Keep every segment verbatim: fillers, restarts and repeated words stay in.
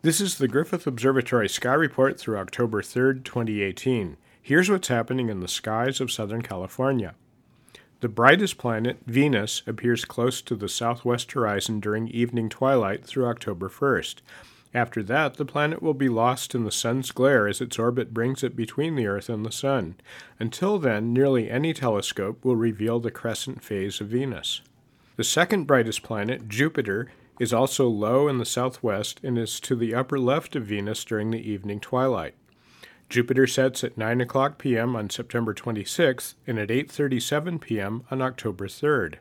This is the Griffith Observatory Sky Report through October third, twenty eighteen. Here's what's happening in the skies of Southern California. The brightest planet, Venus, appears close to the southwest horizon during evening twilight through October first. After that, the planet will be lost in the sun's glare as its orbit brings it between the Earth and the sun. Until then, nearly any telescope will reveal the crescent phase of Venus. The second brightest planet, Jupiter, is also low in the southwest and is to the upper left of Venus during the evening twilight. Jupiter sets at nine o'clock p.m. on September twenty-sixth and at eight thirty-seven p.m. on October third.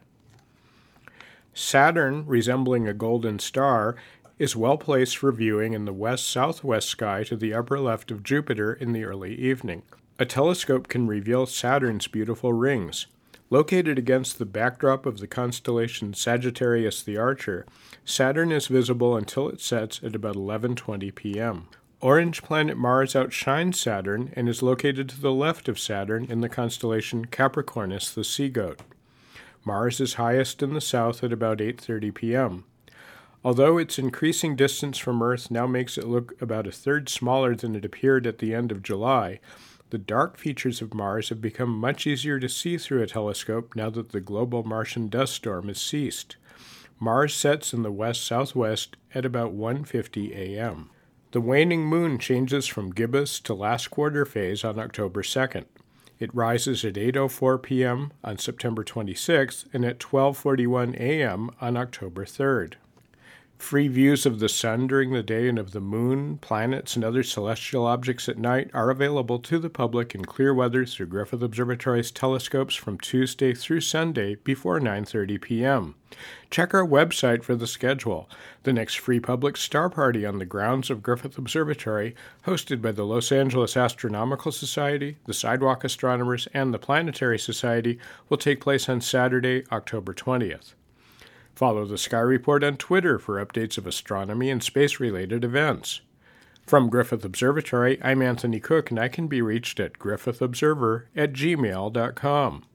Saturn, resembling a golden star, is well placed for viewing in the west-southwest sky to the upper left of Jupiter in the early evening. A telescope can reveal Saturn's beautiful rings. Located against the backdrop of the constellation Sagittarius the Archer, Saturn is visible until it sets at about eleven twenty p.m. Orange planet Mars outshines Saturn and is located to the left of Saturn in the constellation Capricornus the Sea Goat. Mars is highest in the south at about eight thirty p.m. Although its increasing distance from Earth now makes it look about a third smaller than it appeared at the end of July, the dark features of Mars have become much easier to see through a telescope now that the global Martian dust storm has ceased. Mars sets in the west-southwest at about one fifty a.m. The waning moon changes from gibbous to last quarter phase on October second. It rises at eight oh four p.m. on September twenty-sixth and at twelve forty-one a.m. on October third. Free views of the sun during the day and of the moon, planets, and other celestial objects at night are available to the public in clear weather through Griffith Observatory's telescopes from Tuesday through Sunday before nine thirty p.m. Check our website for the schedule. The next free public star party on the grounds of Griffith Observatory, hosted by the Los Angeles Astronomical Society, the Sidewalk Astronomers, and the Planetary Society, will take place on Saturday, October twentieth. Follow the Sky Report on Twitter for updates of astronomy and space-related events. From Griffith Observatory, I'm Anthony Cook, and I can be reached at griffith observer at gmail dot com.